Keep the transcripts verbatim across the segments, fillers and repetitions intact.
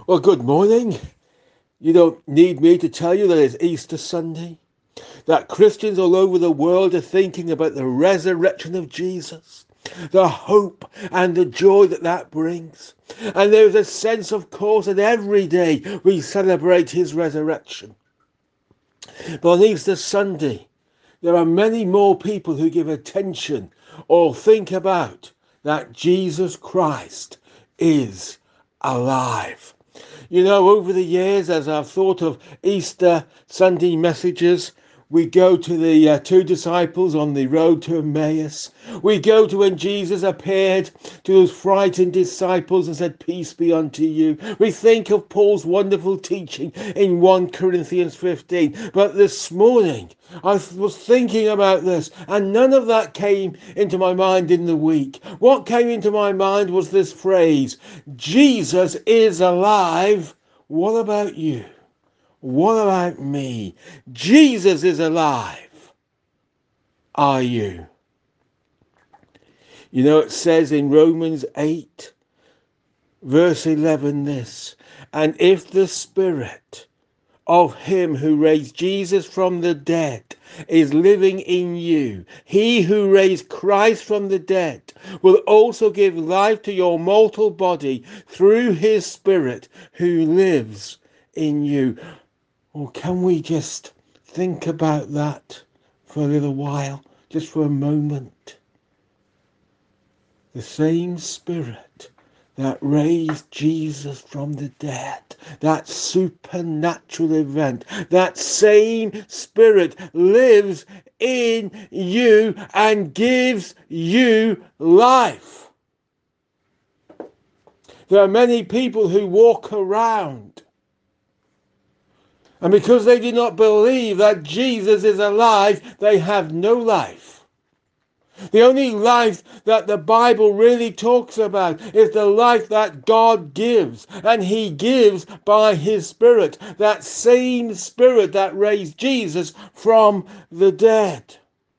Well, good morning. You don't need me to tell you that it's Easter Sunday, that Christians all over the world are thinking about the resurrection of Jesus, the hope and the joy that that brings. And there's a sense, of course, that every day we celebrate his resurrection. But on Easter Sunday, there are many more people who give attention or think about that Jesus Christ is alive. You know, over the years, as I've thought of Easter Sunday messages, we go to the uh, two disciples on the road to Emmaus. We go to when Jesus appeared to those frightened disciples and said, "Peace be unto you." We think of Paul's wonderful teaching in First Corinthians fifteen. But this morning, I was thinking about this, and none of that came into my mind in the week. What came into my mind was this phrase, Jesus is alive. What about you? What about me? Jesus is alive. Are you? You know, it says in Romans eight, verse eleven, this, and if the Spirit of him who raised Jesus from the dead is living in you, he who raised Christ from the dead will also give life to your mortal body through his Spirit who lives in you. Or can we just think about that for a little while, just for a moment? The same Spirit that raised Jesus from the dead, that supernatural event, that same Spirit lives in you and gives you life. There are many people who walk around, and because they do not believe that Jesus is alive, they have no life. The only life that the Bible really talks about is the life that God gives, and he gives by his Spirit, that same Spirit that raised Jesus from the dead.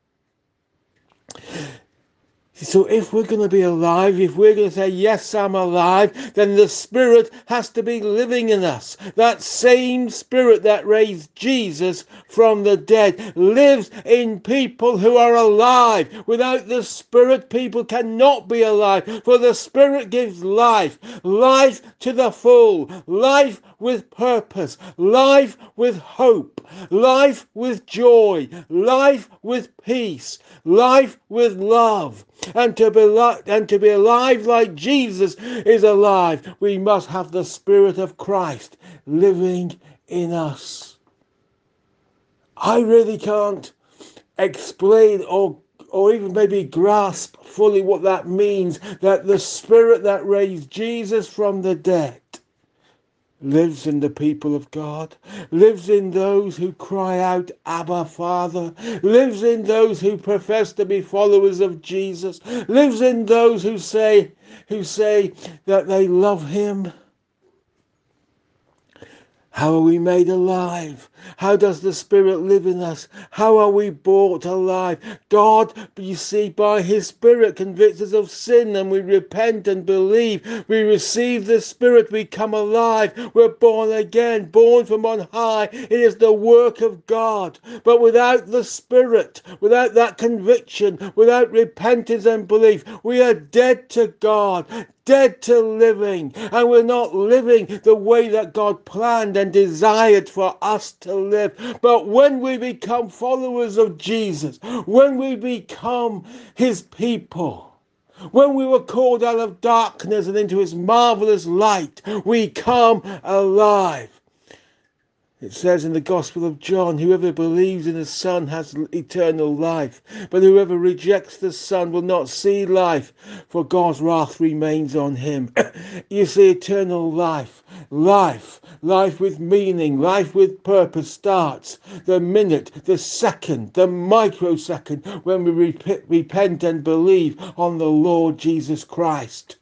So if we're going to be alive, if we're going to say, yes, I'm alive, then the Spirit has to be living in us. That same Spirit that raised Jesus from the dead lives in people who are alive. Without the Spirit, people cannot be alive, for the Spirit gives life, life to the full, life with purpose, life with hope, life with joy, life with peace, life with love. And to be li- and to be alive like Jesus is alive, we must have the Spirit of Christ living in us. I really can't explain or or even maybe grasp fully what that means, that the Spirit that raised Jesus from the dead lives in the people of God, lives in those who cry out, Abba, Father, lives in those who profess to be followers of Jesus, lives in those who say, who say that they love him. How are we made alive? How does the Spirit live in us? How are we brought alive? God, you see, by his Spirit convicts us of sin, and we repent and believe. We receive the Spirit, we come alive. We're born again, born from on high. It is the work of God. But without the Spirit, without that conviction, without repentance and belief, we are dead to God, dead to living, and we're not living the way that God planned and desired for us to live. But when we become followers of Jesus, when we become his people, when we were called out of darkness and into his marvelous light, we come alive. It says in the Gospel of John, whoever believes in the Son has eternal life, but whoever rejects the Son will not see life, for God's wrath remains on him. You see, eternal life, life, life with meaning, life with purpose starts the minute, the second, the microsecond when we rep- repent and believe on the Lord Jesus Christ.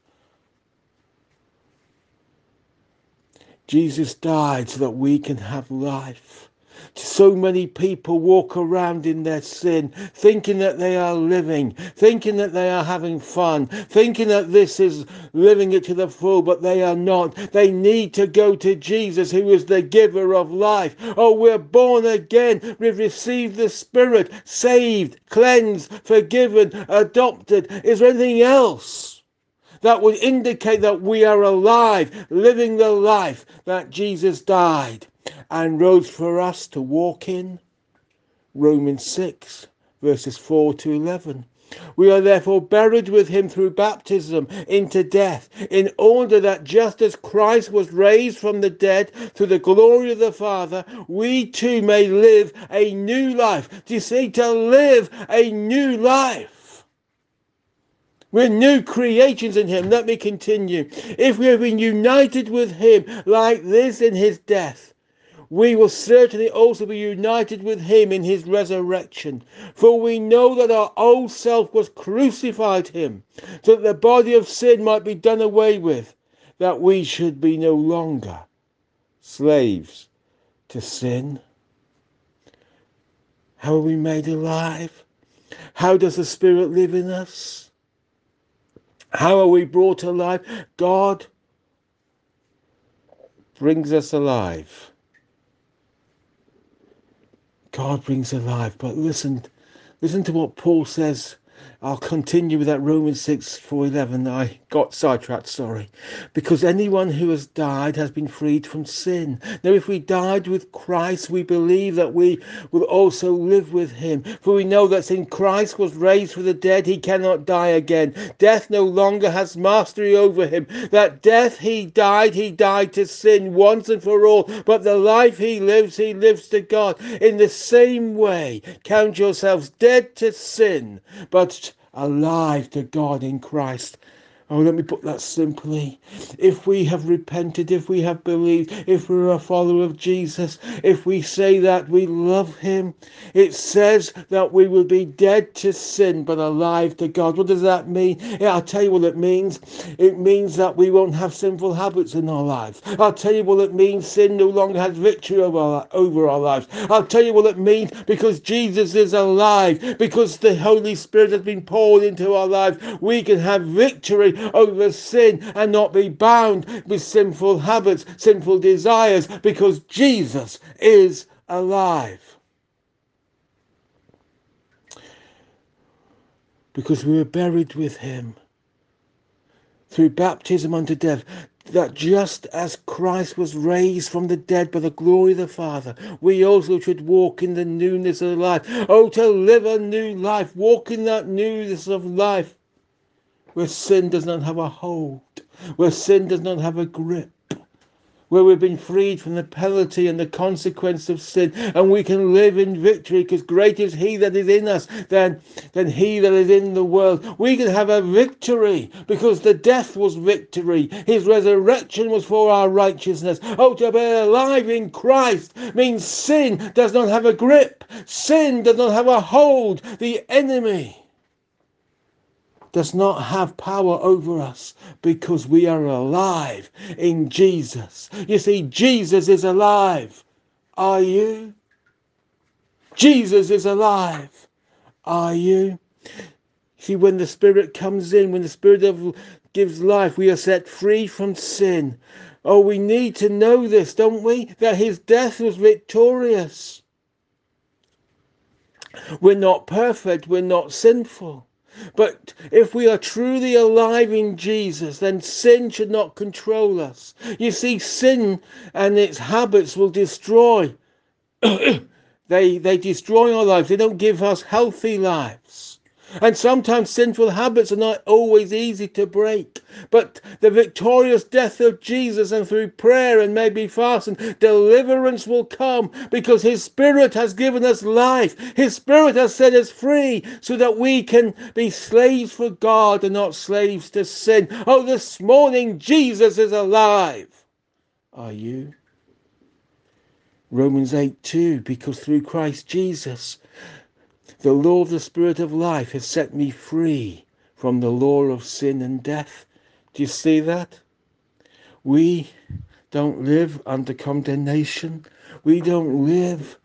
Jesus died so that we can have life. So many people walk around in their sin, thinking that they are living, thinking that they are having fun, thinking that this is living it to the full, but they are not. They need to go to Jesus, who is the giver of life. Oh, we're born again. We've received the Spirit, saved, cleansed, forgiven, adopted. Is there anything else that would indicate that we are alive, living the life that Jesus died and rose for us to walk in? Romans six, verses four to eleven. We are therefore buried with him through baptism into death, in order that just as Christ was raised from the dead through the glory of the Father, we too may live a new life. Do you see? To live a new life. We're new creations in him. Let me continue. If we have been united with him like this in his death, we will certainly also be united with him in his resurrection. For we know that our old self was crucified to him, so that the body of sin might be done away with, that we should be no longer slaves to sin. How are we made alive? How does the Spirit live in us? How are we brought alive? God brings us alive. God brings alive. But listen, listen to what Paul says. I'll continue with that Romans six, four, eleven. I got sidetracked, sorry. Because anyone who has died has been freed from sin. Now, if we died with Christ, we believe that we will also live with him. For we know that since Christ was raised from the dead, he cannot die again. Death no longer has mastery over him. That death he died, he died to sin once and for all. But the life he lives, he lives to God. In the same way, count yourselves dead to sin, but alive to God in Christ. Oh, let me put that simply. If we have repented, if we have believed, if we're a follower of Jesus, if we say that we love him, it says that we will be dead to sin but alive to God. What does that mean? Yeah, I'll tell you what it means. It means that we won't have sinful habits in our lives. I'll tell you what it means. Sin no longer has victory over our, over our lives. I'll tell you what it means, because Jesus is alive, because the Holy Spirit has been poured into our lives. We can have victory over sin and not be bound with sinful habits, sinful desires, because Jesus is alive. Because we were buried with him through baptism unto death, that just as Christ was raised from the dead by the glory of the Father, we also should walk in the newness of life. Oh, to live a new life, walk in that newness of life, where sin does not have a hold, where sin does not have a grip, where we've been freed from the penalty and the consequence of sin, and we can live in victory, because greater is he that is in us than, than he that is in the world. We can have a victory, because the death was victory. His resurrection was for our righteousness. Oh, to be alive in Christ means sin does not have a grip. Sin does not have a hold. The enemy does not have power over us, because we are alive in Jesus. You see, Jesus is alive. Are you? Jesus is alive. Are you? See, when the Spirit comes in, when the Spirit of gives life, we are set free from sin. Oh, we need to know this, don't we? That his death was victorious. We're not perfect. We're not sinful. But if we are truly alive in Jesus, then sin should not control us. You see, sin and its habits will destroy. they, they destroy our lives. They don't give us healthy lives. And sometimes sinful habits are not always easy to break. But the victorious death of Jesus, and through prayer and maybe fasting, deliverance will come, because his Spirit has given us life. His Spirit has set us free, so that we can be slaves for God and not slaves to sin. Oh, this morning Jesus is alive. Are you? Romans eight two, because through Christ Jesus, the law of the Spirit of life has set me free from the law of sin and death. Do you see that? We don't live under condemnation. We don't live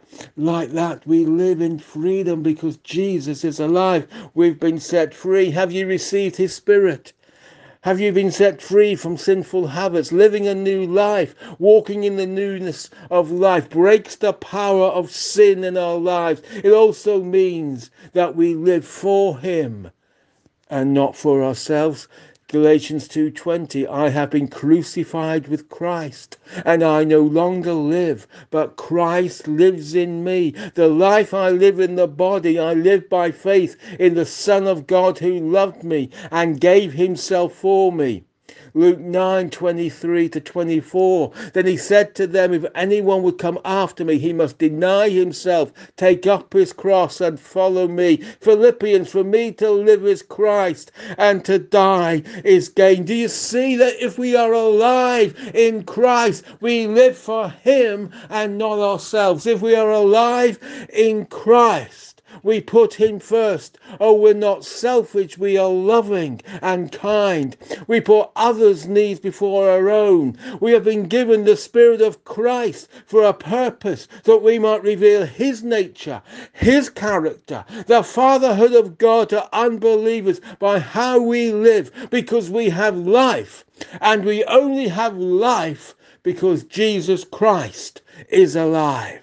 like that. We live in freedom because Jesus is alive. We've been set free. Have you received his Spirit? Have you been set free from sinful habits? Living a new life, walking in the newness of life breaks the power of sin in our lives. It also means that we live for him and not for ourselves. Galatians two twenty, I have been crucified with Christ, and I no longer live, but Christ lives in me. The life I live in the body, I live by faith in the Son of God who loved me and gave himself for me. Luke nine twenty-three to twenty-four. Then he said to them, if anyone would come after me, he must deny himself, take up his cross and follow me. Philippians, for me to live is Christ and to die is gain. Do you see that if we are alive in Christ, we live for him and not ourselves? If we are alive in Christ, we put him first. Oh, we're not selfish. We are loving and kind. We put others' needs before our own. We have been given the Spirit of Christ for a purpose, that we might reveal his nature, his character, the fatherhood of God to unbelievers by how we live, because we have life. And we only have life because Jesus Christ is alive.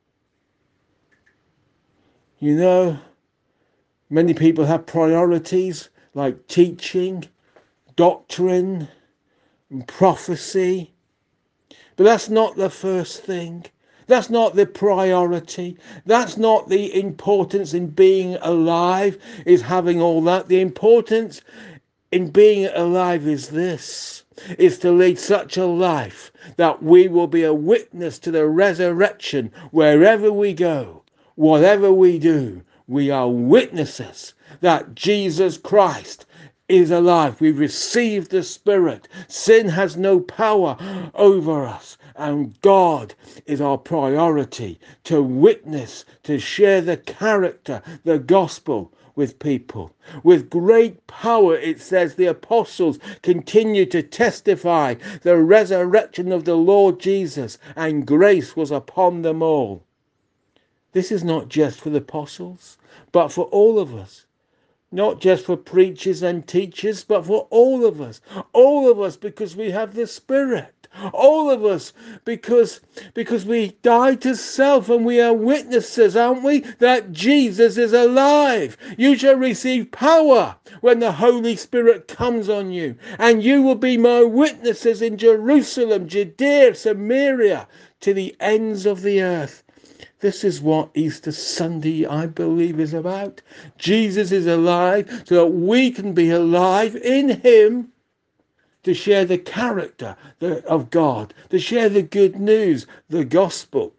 You know, many people have priorities like teaching, doctrine, and prophecy. But that's not the first thing. That's not the priority. That's not the importance in being alive, is having all that. The importance in being alive is this, is to lead such a life that we will be a witness to the resurrection wherever we go. Whatever we do, we are witnesses that Jesus Christ is alive. We've received the Spirit. Sin has no power over us. And God is our priority, to witness, to share the character, the gospel with people. With great power, it says, the apostles continue to testify the resurrection of the Lord Jesus, and grace was upon them all. This is not just for the apostles, but for all of us. Not just for preachers and teachers, but for all of us. All of us, because we have the Spirit. All of us, because, because we died to self and we are witnesses, aren't we, that Jesus is alive. You shall receive power when the Holy Spirit comes on you. And you will be my witnesses in Jerusalem, Judea, Samaria, to the ends of the earth. This is what Easter Sunday, I believe, is about. Jesus is alive so that we can be alive in him, to share the character of God, to share the good news, the gospel.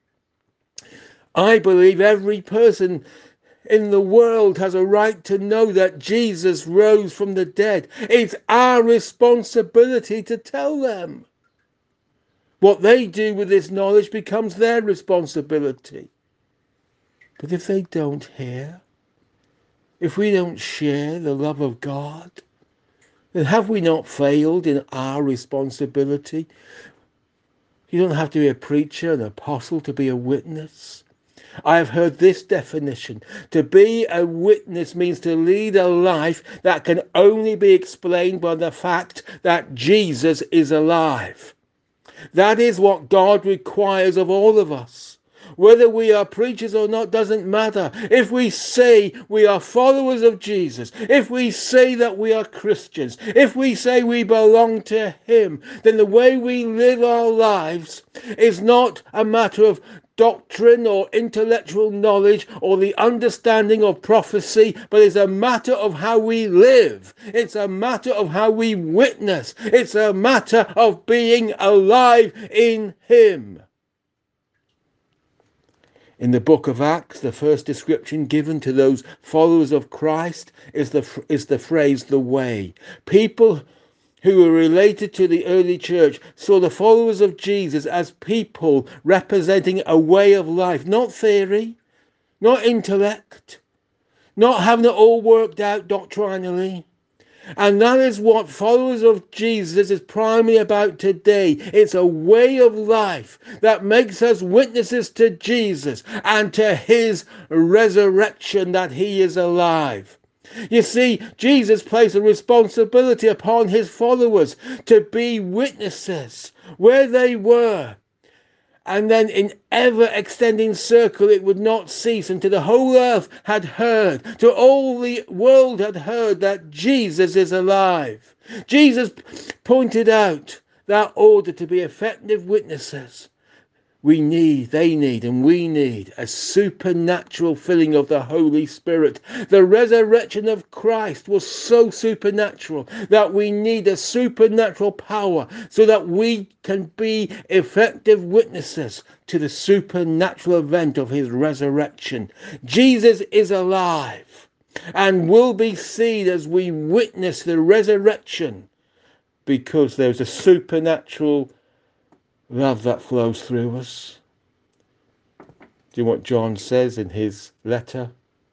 I believe every person in the world has a right to know that Jesus rose from the dead. It's our responsibility to tell them. What they do with this knowledge becomes their responsibility. But if they don't hear, if we don't share the love of God, then have we not failed in our responsibility? You don't have to be a preacher, an apostle to be a witness. I have heard this definition. To be a witness means to lead a life that can only be explained by the fact that Jesus is alive. That is what God requires of all of us. Whether we are preachers or not doesn't matter. If we say we are followers of Jesus, if we say that we are Christians, if we say we belong to him, then the way we live our lives is not a matter of doctrine or intellectual knowledge or the understanding of prophecy, but it's a matter of how we live. It's a matter of how we witness. It's a matter of being alive in him. In the book of Acts, the first description given to those followers of Christ is the, is the phrase, the way. People who were related to the early church saw the followers of Jesus as people representing a way of life, not theory, not intellect, not having it all worked out doctrinally, And that is what followers of Jesus is primarily about today. It's a way of life that makes us witnesses to Jesus and to his resurrection, that he is alive. You see, Jesus placed a responsibility upon his followers to be witnesses where they were. And then in ever extending circle it would not cease until the whole earth had heard, till all the world had heard that Jesus is alive. Jesus pointed out that order to be effective witnesses, we need, they need, and we need a supernatural filling of the Holy Spirit. The resurrection of Christ was so supernatural that we need a supernatural power so that we can be effective witnesses to the supernatural event of his resurrection. Jesus is alive and will be seen as we witness the resurrection, because there's a supernatural love that flows through us. Do you know what John says in his letter?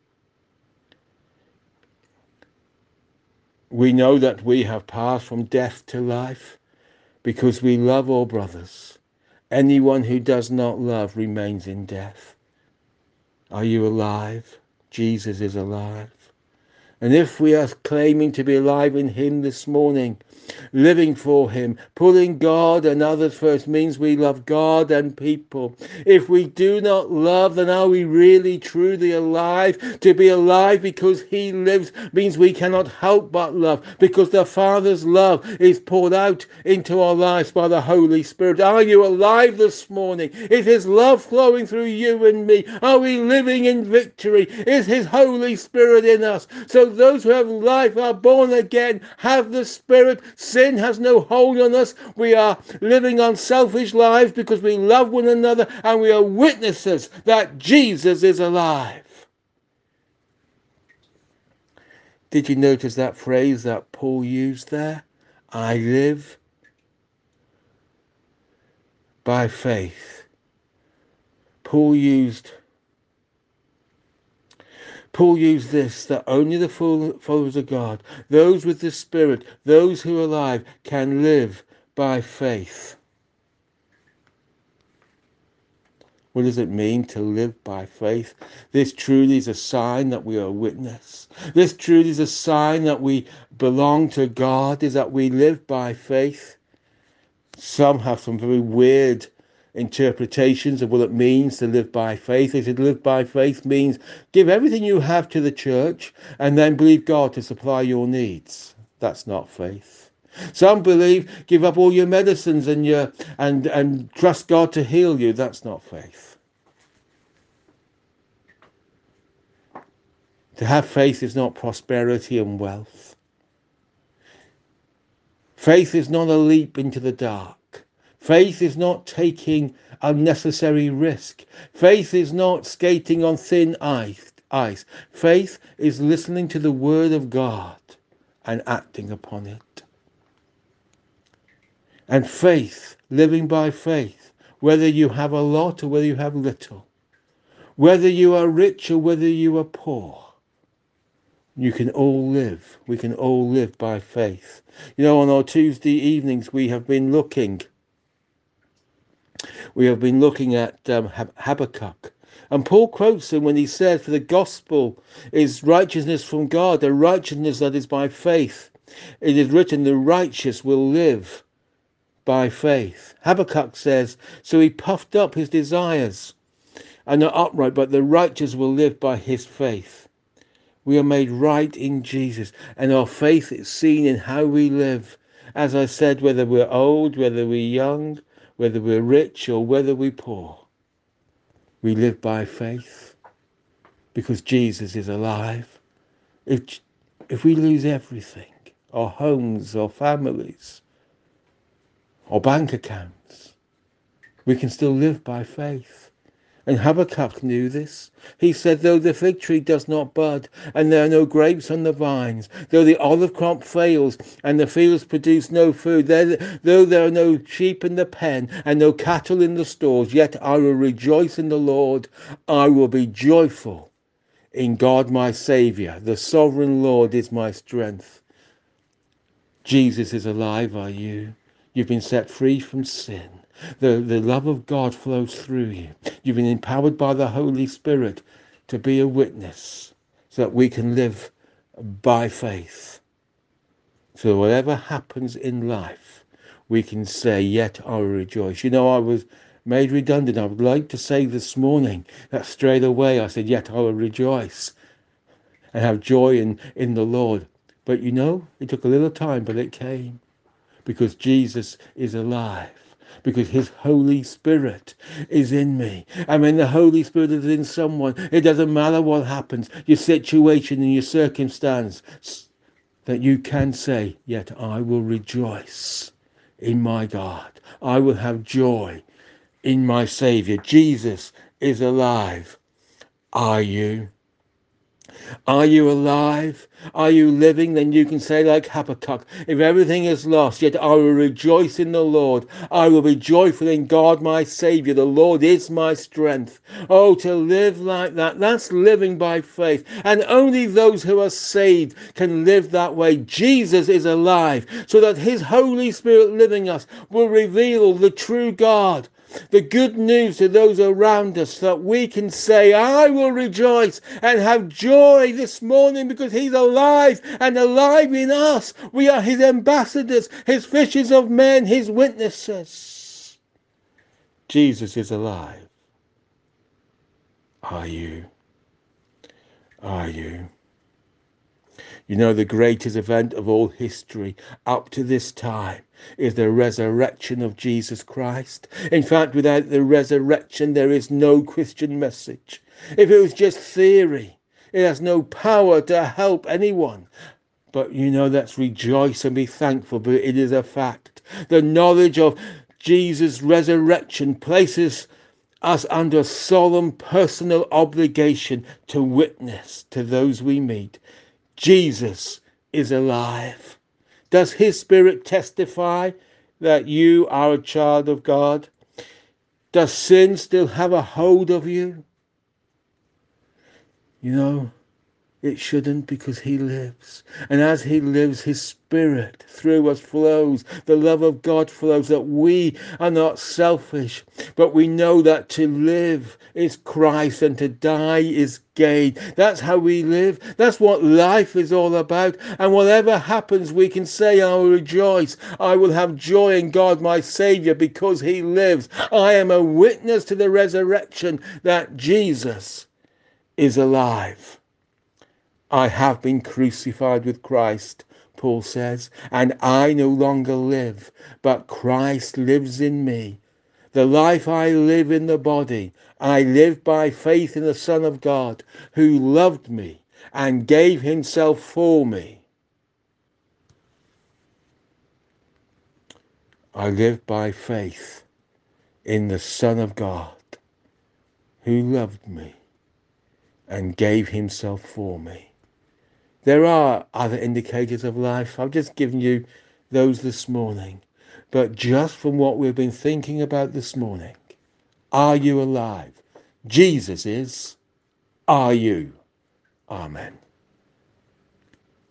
We know that we have passed from death to life because we love our brothers. Anyone who does not love remains in death. Are you alive? Jesus is alive. And if we are claiming to be alive in him this morning, living for him, putting God and others first, means we love God and people. If we do not love, then are we really truly alive? To be alive because he lives means we cannot help but love, because the Father's love is poured out into our lives by the Holy Spirit. Are you alive this morning? Is his love flowing through you and me? Are we living in victory? Is his Holy Spirit in us? So those who have life, are born again, have the Spirit. Sin has no hold on us. We are living unselfish lives because we love one another, and we are witnesses that Jesus is alive. Did you notice that phrase that Paul used there? I live by faith. Paul used Paul used this, that only the followers of God, those with the Spirit, those who are alive, can live by faith. What does it mean to live by faith? This truly is a sign that we are a witness. This truly is a sign that we belong to God, is that we live by faith. Some have some very weird interpretations of what it means to live by faith. They said live by faith means give everything you have to the church and then believe God to supply your needs. That's not faith. Some believe give up all your medicines and your and and trust God to heal you. That's not faith. To have faith is not prosperity and wealth. Faith is not a leap into the dark. Faith is not taking unnecessary risk. Faith is not skating on thin ice. ice. Faith is listening to the word of God and acting upon it. And faith, living by faith, whether you have a lot or whether you have little, whether you are rich or whether you are poor, you can all live. We can all live by faith. You know, on our Tuesday evenings, we have been looking We have been looking at um, Habakkuk. And Paul quotes him when he said, for the gospel is righteousness from God, a righteousness that is by faith. It is written, the righteous will live by faith. Habakkuk says, so he puffed up his desires and are upright, but the righteous will live by his faith. We are made right in Jesus, and our faith is seen in how we live. As I said, whether we're old, whether we're young, whether we're rich or whether we're poor, we live by faith because Jesus is alive. If, if we lose everything, our homes, our families, our bank accounts, we can still live by faith. And Habakkuk knew this. He said, though the fig tree does not bud, and there are no grapes on the vines, though the olive crop fails, and the fields produce no food, there, though there are no sheep in the pen, and no cattle in the stalls, yet I will rejoice in the Lord. I will be joyful in God my Saviour. The sovereign Lord is my strength. Jesus is alive, are you? You've been set free from sin. The, the love of God flows through you. You've been empowered by the Holy Spirit to be a witness so that we can live by faith. So whatever happens in life, we can say, yet I will rejoice. You know, I was made redundant. I would like to say this morning that straight away I said, yet I will rejoice and have joy in, in the Lord. But you know, it took a little time, but it came. Because Jesus is alive, because his Holy Spirit is in me. And when the Holy Spirit is in someone, it doesn't matter what happens, your situation and your circumstance, that you can say, yet I will rejoice in my God. I will have joy in my Savior. Jesus is alive. Are you? Are you alive? Are you living? Then you can say like Habakkuk, if everything is lost, yet I will rejoice in the Lord. I will be joyful in God my Saviour. The Lord is my strength. Oh, to live like that, that's living by faith. And only those who are saved can live that way. Jesus is alive, so that his Holy Spirit living us will reveal the true God, the good news to those around us, that we can say, I will rejoice and have joy this morning because he's alive and alive in us. We are his ambassadors, his fishers of men, his witnesses. Jesus is alive. Are you? Are you? You know, the greatest event of all history up to this time is the resurrection of Jesus Christ. In fact, without the resurrection, there is no Christian message. If it was just theory, it has no power to help anyone. But you know, let's rejoice and be thankful, but it is a fact. The knowledge of Jesus' resurrection places us under solemn personal obligation to witness to those we meet. Jesus is alive. Does his Spirit testify that you are a child of God? Does sin still have a hold of you? You know, it shouldn't, because he lives. And as he lives, his Spirit through us flows. The love of God flows, that we are not selfish, but we know that to live is Christ and to die is gain. That's how we live. That's what life is all about. And whatever happens, we can say, I will rejoice. I will have joy in God, my Saviour, because he lives. I am a witness to the resurrection that Jesus is alive. I have been crucified with Christ, Paul says, and I no longer live, but Christ lives in me. The life I live in the body, I live by faith in the Son of God, who loved me and gave himself for me. I live by faith in the Son of God, who loved me and gave himself for me. There are other indicators of life. I've just given you those this morning. But just from what we've been thinking about this morning, are you alive? Jesus is. Are you? Amen.